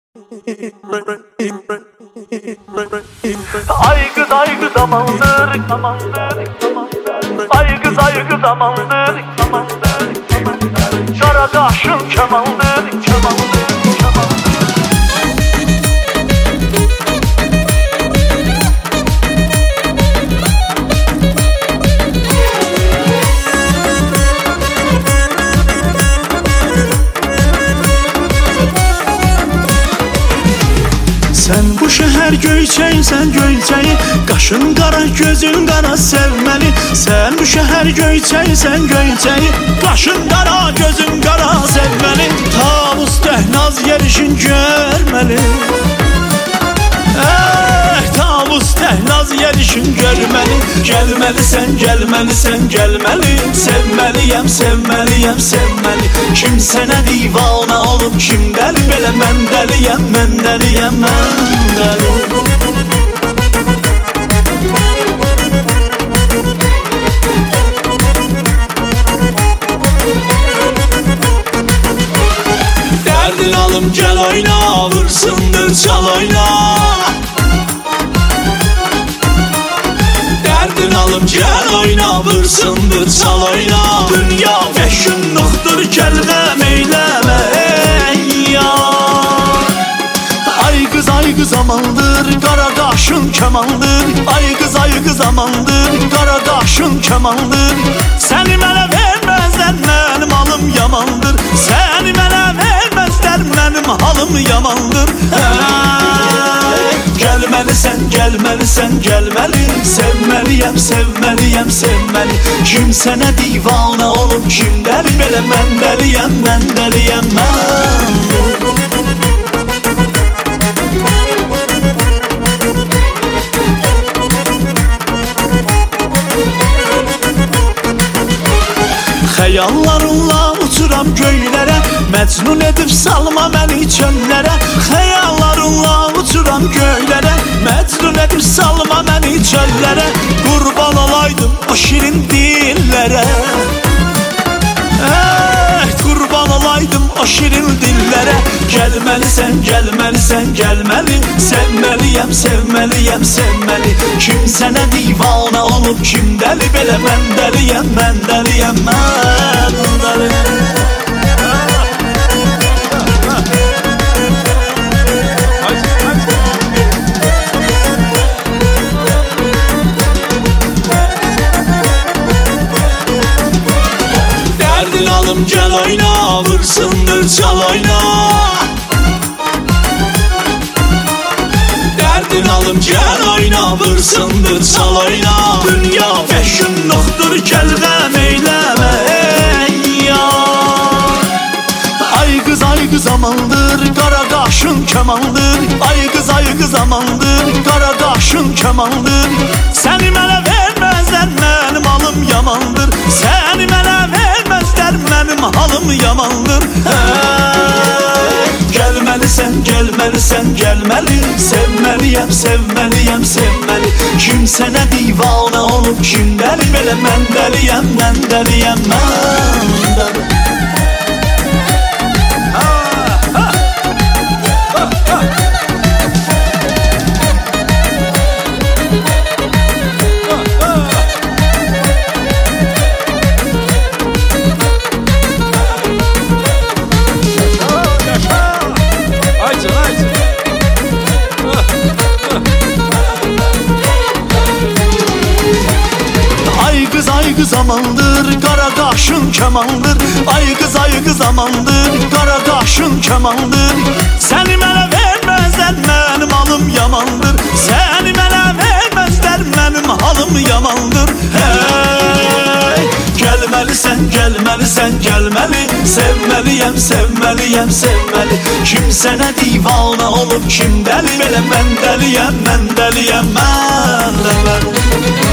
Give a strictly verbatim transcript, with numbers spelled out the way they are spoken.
Ay kız ay kız amandır, amandır, ay kız ay kız amandır, amandır, Karadaşın kemandır, kemandır, kemandır. Sen bu şəhər göyçəyi, sən göyçəyi, qaşın qara, gözün qara sevməli. Sen bu şəhər göyçəyi, sən göyçəyi, qaşın qara, gözün qara sevməli. Tavus Təhnaz yerişin görməli. Eh, Tavus Təhnaz yerişin görməli. Gəlməlisən, gəlməlisən, gəlməli. Sevməliyəm, sevməliyəm, sevməli. Kim sənə divana olub, kim dəli? Belə mən dəliyəm, mən dəliyəm, mən dəli. Dərdin alım, gəl oyna, vursundur, çal oyna. Dərdin alım, gəl oyna, vursundur, çal oyna. Dünya vəhşunluqdur, gəl qəm eyləmə, ey ya. Ay qız, ay qız amandır, qara qaşın kəmandır. Ay qız, ay qız amandır, qara qaşın kəmandır. Səni mənə verməzlər, mənim halım yamandır. Səni mənə verməzlər, mənim halım yamandır. Hey, gəlməlisən, gəlməlisən, gəlməli. Sevməliyəm, sevməliyəm, sevməli. Kim sənə divana olub, kim dəli? Belə mən dəliyəm, mən dəliyəm, mən Xəyallarınla uçuram göylərə, məcnun edib salma məni çöllərə. Xəyallarınla uçuram göylərə, məcnun edib salma məni çöllərə. Qurban olaydım o şirin dillərə. Eh, qurban olaydım o şirin dillərə. Gəlməlisən, gəlməlisən, gəlməli. Sevməliyəm, sevməliyəm, sevməli. Kim sənə divana olub, kim dəli? Belə mən dəliyəm, mən dəliyəm, mən dəliyəm. Dərdin alım, gəl oyna, vursundur, çal oyna. Dərdin alım, gəl oyna, vursundur, çal oyna. Dünya vəhşunluqdur, gəl qəm eyləmə, ey ya. Ay qız, ay qız amandır, qara qaşın kəmandır. Ay qız, ay qız amandır, qara qaşın kəmandır. Səni mənə verməzlər, mənim halım yamandır. Səni mənə verməzlər, mənim halım yamandır. Hey, gəlməlisən, gəlməlisən, gəlməli. Sevməliyəm, sevməliyəm, sevməli. Kim sənə divana olub, kim dəli? Belə mən dəliyəm, mən dəliyəm, mən dəli. Ay qız, ay qız amandır, qara qaşın kəmandır. Ay qız, ay qız amandır, qara qaşın kəmandır. Səni mənə verməzlər, mənim halım yamandır. Səni mənə verməzlər, mənim halım yamandır. Hey, gəlməlisən, gəlməlisən, gəlməli. Sevməliyəm, sevməliyəm, sevməli. Kim sənə divana olub, kim dəli? Belə mən dəliyəm, mən dəliyəm, mən dəli.